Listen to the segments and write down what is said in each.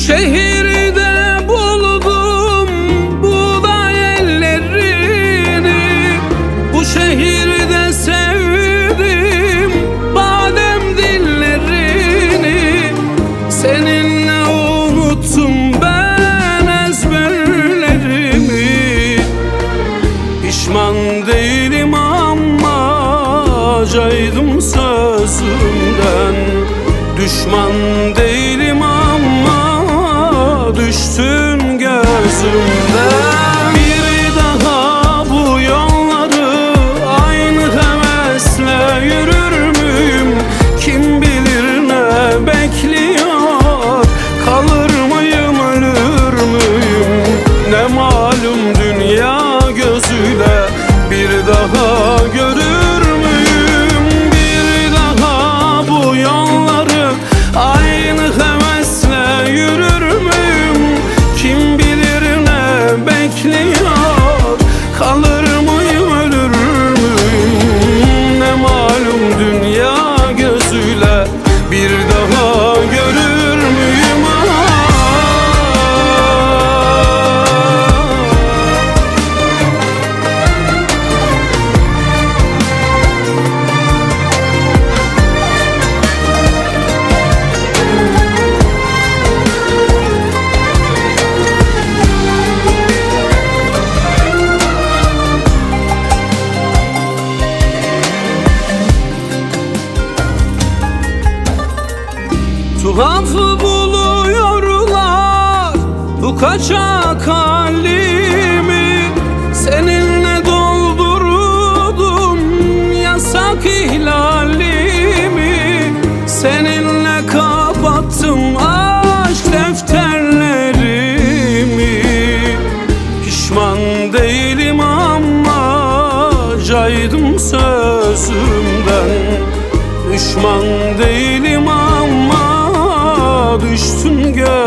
şehirde buldum buğday ellerini, bu şehirde sevdim badem dillerini. Seninle unuttum ben ezberlerimi. Pişman değilim ama caydım sözümden. Düşman değilim ama düştün gözümden. Bir daha bu yolları aynı hevesle yürür müyüm? Kim bilir ne bekliyor? Kalır mıyım, ölür müyüm? Ne malum dünya gözüyle bir daha görür müyüm? Bir daha bu yolları aynı hevesle yürür müyüm? Kim bilir ne bekliyor? Kalır mıyım, ölür müyüm? Ne malum dünya gözüyle bir daha görür müyüm? Tuhaf buluyorlar bu kaçak halimi. Seninle doldurdum yasak ihlalimi. Seninle kapattım aşk defterlerimi. Pişman değilim ama caydım sözümden. Düşman değilim ama düştün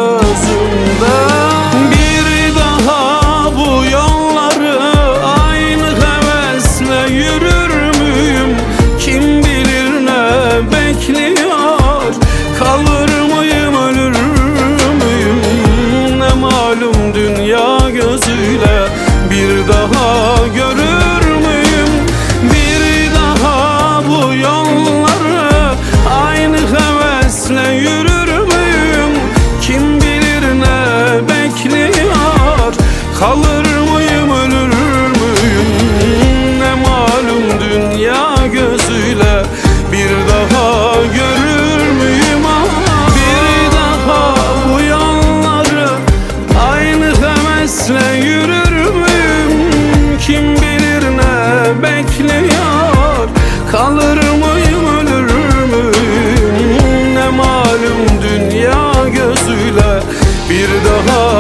gözümden. Bir daha bu yolları aynı hevesle yürür müyüm? Kim bilir ne bekliyor? Kalır mıyım, ölür müyüm? Ne malum dünya gözüyle bir daha görür müyüm? Bir daha bu yolları aynı hevesle yürür müyüm? Kim bilir ne bekliyor? Kalır mıyım, ölür müyüm? Ne malum dünya gözüyle bir daha görür müyüm? Bir daha bu yolları aynı hevesle yürür müyüm? Kim bilir ne bekliyor? Kalır mıyım, ölür müyüm? Ne malum dünya gözüyle bir daha